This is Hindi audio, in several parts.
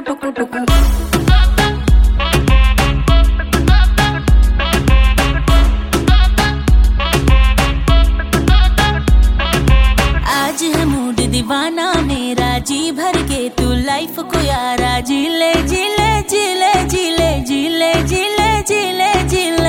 आज है मूड दीवाना मेरा, जी भर के तू लाइफ को यारा, जीले जीले जीले जीले जीले जीले जीले जीले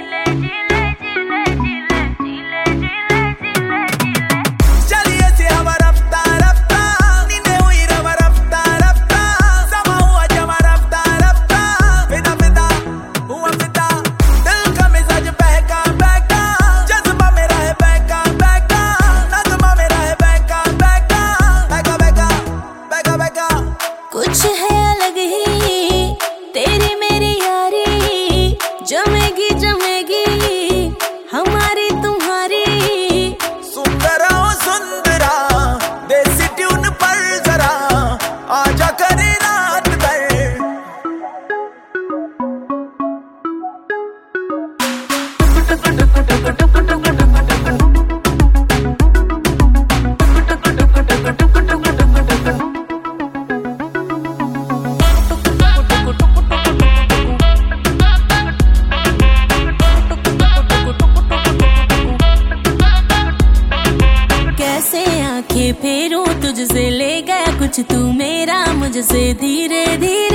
कुछ है अलग ही तेरी मेरी यारी, जमेगी जमेगी हमारी तुम्हारी। सुंदरा ओ सुंदरा देसी ट्यून पर जरा आजा करे रात भर। आंखें फेरूं तुझसे, ले गया कुछ तू मेरा मुझसे धीरे धीरे।